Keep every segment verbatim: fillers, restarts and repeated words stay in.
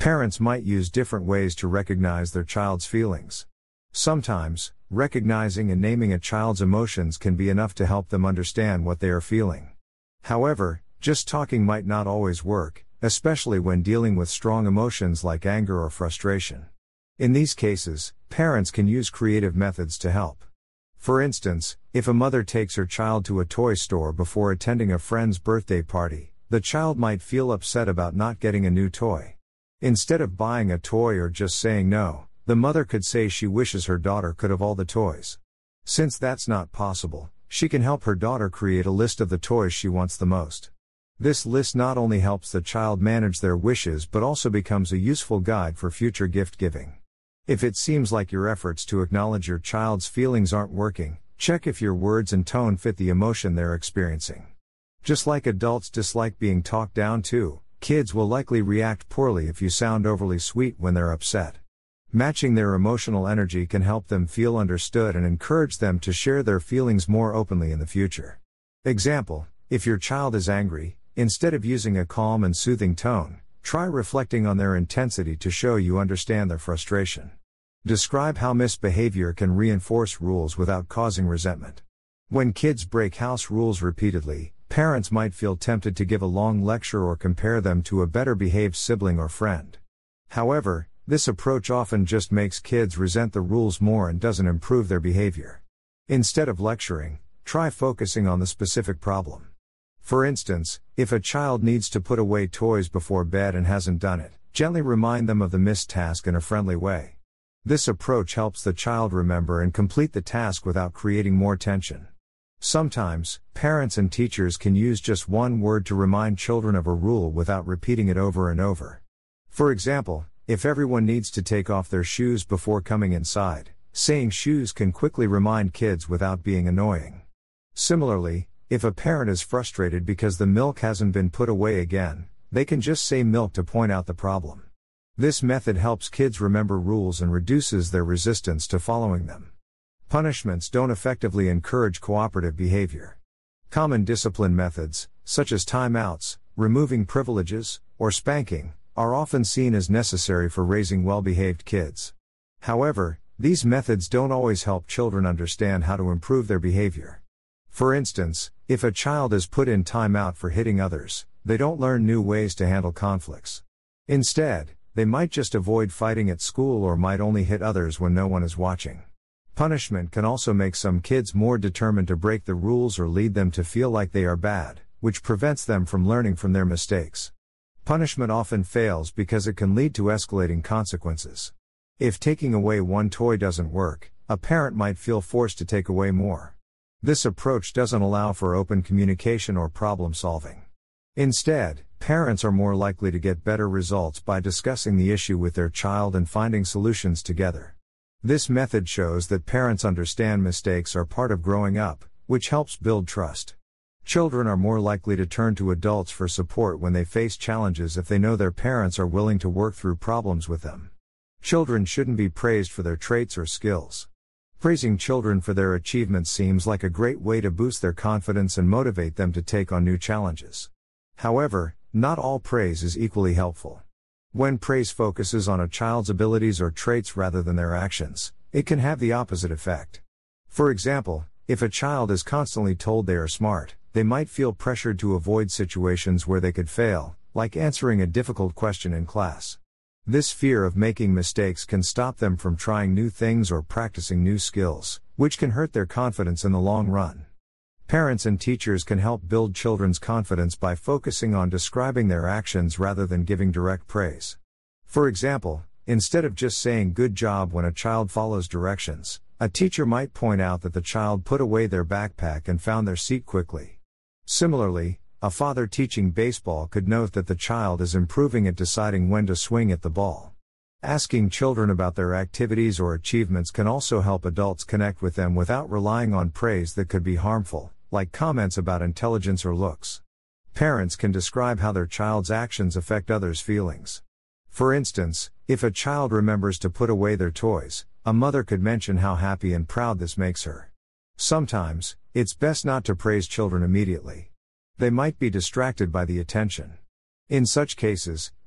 Parents might use different ways to recognize their child's feelings. Sometimes, recognizing and naming a child's emotions can be enough to help them understand what they are feeling. However, just talking might not always work, especially when dealing with strong emotions like anger or frustration. In these cases, parents can use creative methods to help. For instance, if a mother takes her child to a toy store before attending a friend's birthday party, the child might feel upset about not getting a new toy. Instead of buying a toy or just saying no, the mother could say she wishes her daughter could have all the toys. Since that's not possible, she can help her daughter create a list of the toys she wants the most. This list not only helps the child manage their wishes but also becomes a useful guide for future gift giving. If it seems like your efforts to acknowledge your child's feelings aren't working, check if your words and tone fit the emotion they're experiencing. Just like adults dislike being talked down to, kids will likely react poorly if you sound overly sweet when they're upset. Matching their emotional energy can help them feel understood and encourage them to share their feelings more openly in the future. Example: if your child is angry, instead of using a calm and soothing tone, try reflecting on their intensity to show you understand their frustration. Describe how misbehavior can reinforce rules without causing resentment. When kids break house rules repeatedly, parents might feel tempted to give a long lecture or compare them to a better behaved sibling or friend. However, this approach often just makes kids resent the rules more and doesn't improve their behavior. Instead of lecturing, try focusing on the specific problem. For instance, if a child needs to put away toys before bed and hasn't done it, gently remind them of the missed task in a friendly way. This approach helps the child remember and complete the task without creating more tension. Sometimes, parents and teachers can use just one word to remind children of a rule without repeating it over and over. For example, if everyone needs to take off their shoes before coming inside, saying shoes can quickly remind kids without being annoying. Similarly, if a parent is frustrated because the milk hasn't been put away again, they can just say milk to point out the problem. This method helps kids remember rules and reduces their resistance to following them. Punishments don't effectively encourage cooperative behavior. Common discipline methods, such as timeouts, removing privileges, or spanking, are often seen as necessary for raising well-behaved kids. However, these methods don't always help children understand how to improve their behavior. For instance, if a child is put in timeout for hitting others, they don't learn new ways to handle conflicts. Instead, they might just avoid fighting at school or might only hit others when no one is watching. Punishment can also make some kids more determined to break the rules or lead them to feel like they are bad, which prevents them from learning from their mistakes. Punishment often fails because it can lead to escalating consequences. If taking away one toy doesn't work, a parent might feel forced to take away more. This approach doesn't allow for open communication or problem solving. Instead, parents are more likely to get better results by discussing the issue with their child and finding solutions together. This method shows that parents understand mistakes are part of growing up, which helps build trust. Children are more likely to turn to adults for support when they face challenges if they know their parents are willing to work through problems with them. Children shouldn't be praised for their traits or skills. Praising children for their achievements seems like a great way to boost their confidence and motivate them to take on new challenges. However, not all praise is equally helpful. When praise focuses on a child's abilities or traits rather than their actions, it can have the opposite effect. For example, if a child is constantly told they are smart, they might feel pressured to avoid situations where they could fail, like answering a difficult question in class. This fear of making mistakes can stop them from trying new things or practicing new skills, which can hurt their confidence in the long run. Parents and teachers can help build children's confidence by focusing on describing their actions rather than giving direct praise. For example, instead of just saying good job when a child follows directions, a teacher might point out that the child put away their backpack and found their seat quickly. Similarly, a father teaching baseball could note that the child is improving at deciding when to swing at the ball. Asking children about their activities or achievements can also help adults connect with them without relying on praise that could be harmful, like comments about intelligence or looks. Parents can describe how their child's actions affect others' feelings. For instance, if a child remembers to put away their toys, a mother could mention how happy and proud this makes her. Sometimes, it's best not to praise children immediately. They might be distracted by the attention. In such cases,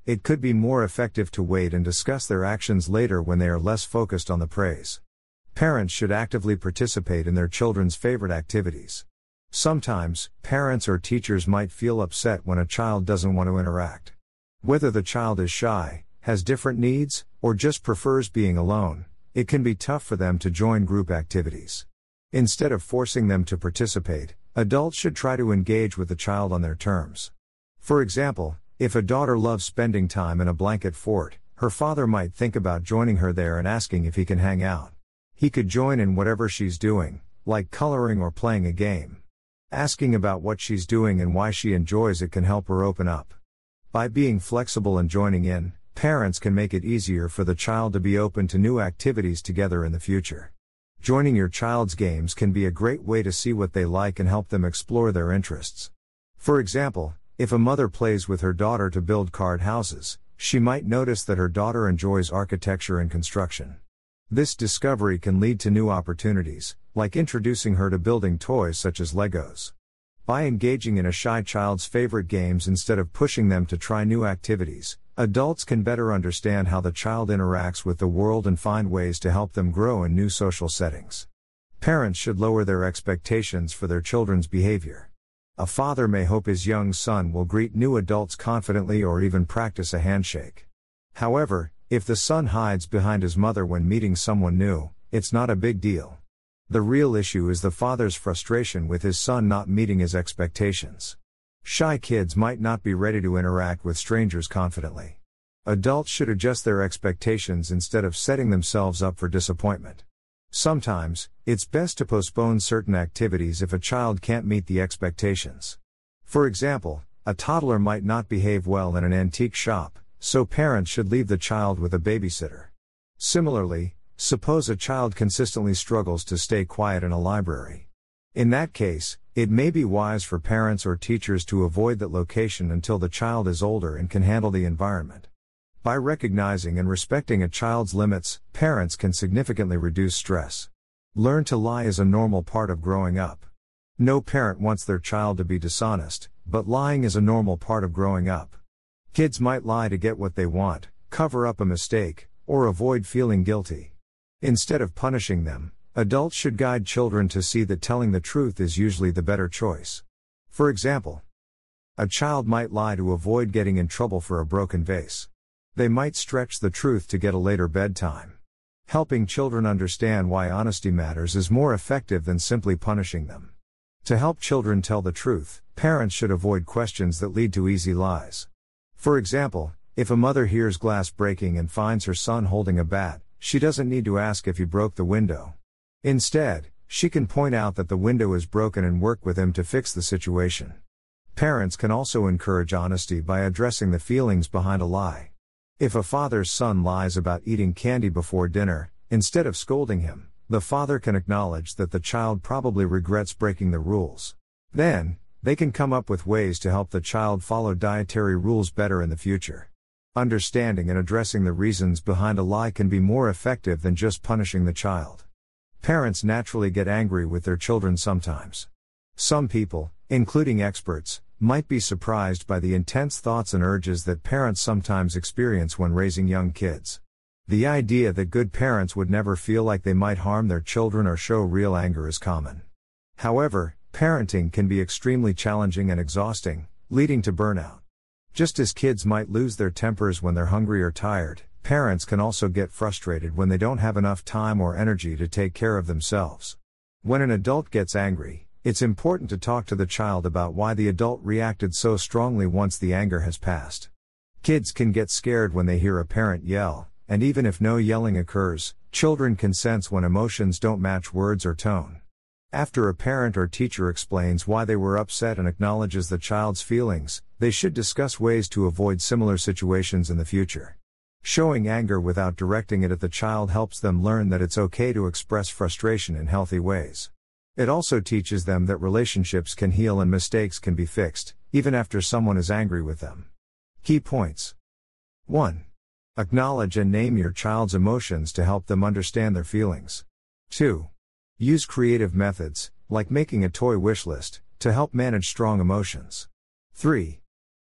it could be more effective to wait and discuss their actions later when they are less focused on the praise. Parents should actively participate in their children's favorite activities. Sometimes, parents or teachers might feel upset when a child doesn't want to interact. Whether the child is shy, has different needs, or just prefers being alone, it can be tough for them to join group activities. Instead of forcing them to participate, adults should try to engage with the child on their terms. For example, if a daughter loves spending time in a blanket fort, her father might think about joining her there and asking if he can hang out. He could join in whatever she's doing, like coloring or playing a game. Asking about what she's doing and why she enjoys it can help her open up. By being flexible and joining in, parents can make it easier for the child to be open to new activities together in the future. Joining your child's games can be a great way to see what they like and help them explore their interests. For example, if a mother plays with her daughter to build card houses, she might notice that her daughter enjoys architecture and construction. This discovery can lead to new opportunities, like introducing her to building toys such as Legos. By engaging in a shy child's favorite games instead of pushing them to try new activities, adults can better understand how the child interacts with the world and find ways to help them grow in new social settings. Parents should lower their expectations for their children's behavior. A father may hope his young son will greet new adults confidently or even practice a handshake. However, if the son hides behind his mother when meeting someone new, it's not a big deal. The real issue is the father's frustration with his son not meeting his expectations. Shy kids might not be ready to interact with strangers confidently. Adults should adjust their expectations instead of setting themselves up for disappointment. Sometimes, it's best to postpone certain activities if a child can't meet the expectations. For example, a toddler might not behave well in an antique shop, so parents should leave the child with a babysitter. Similarly, suppose a child consistently struggles to stay quiet in a library. In that case, it may be wise for parents or teachers to avoid that location until the child is older and can handle the environment. By recognizing and respecting a child's limits, parents can significantly reduce stress. Learn to lie is a normal part of growing up. No parent wants their child to be dishonest, but lying is a normal part of growing up. Kids might lie to get what they want, cover up a mistake, or avoid feeling guilty. Instead of punishing them, adults should guide children to see that telling the truth is usually the better choice. For example, a child might lie to avoid getting in trouble for a broken vase. They might stretch the truth to get a later bedtime. Helping children understand why honesty matters is more effective than simply punishing them. To help children tell the truth, parents should avoid questions that lead to easy lies. For example, if a mother hears glass breaking and finds her son holding a bat, she doesn't need to ask if he broke the window. Instead, she can point out that the window is broken and work with him to fix the situation. Parents can also encourage honesty by addressing the feelings behind a lie. If a father's son lies about eating candy before dinner, instead of scolding him, the father can acknowledge that the child probably regrets breaking the rules. Then, they can come up with ways to help the child follow dietary rules better in the future. Understanding and addressing the reasons behind a lie can be more effective than just punishing the child. Parents naturally get angry with their children sometimes. Some people, including experts, might be surprised by the intense thoughts and urges that parents sometimes experience when raising young kids. The idea that good parents would never feel like they might harm their children or show real anger is common. However, parenting can be extremely challenging and exhausting, leading to burnout. Just as kids might lose their tempers when they're hungry or tired, parents can also get frustrated when they don't have enough time or energy to take care of themselves. When an adult gets angry, it's important to talk to the child about why the adult reacted so strongly once the anger has passed. Kids can get scared when they hear a parent yell, and even if no yelling occurs, children can sense when emotions don't match words or tone. After a parent or teacher explains why they were upset and acknowledges the child's feelings, they should discuss ways to avoid similar situations in the future. Showing anger without directing it at the child helps them learn that it's okay to express frustration in healthy ways. It also teaches them that relationships can heal and mistakes can be fixed, even after someone is angry with them. Key points. one. Acknowledge and name your child's emotions to help them understand their feelings. two. Use creative methods, like making a toy wish list, to help manage strong emotions. three.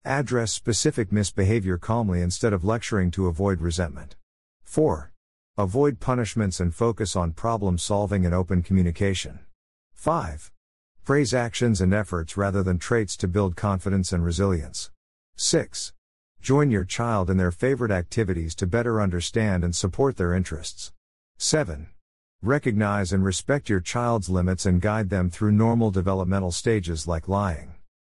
Address specific misbehavior calmly instead of lecturing to avoid resentment. four. Avoid punishments and focus on problem solving and open communication. five. Praise actions and efforts rather than traits to build confidence and resilience. six. Join your child in their favorite activities to better understand and support their interests. seven. Recognize and respect your child's limits and guide them through normal developmental stages like lying.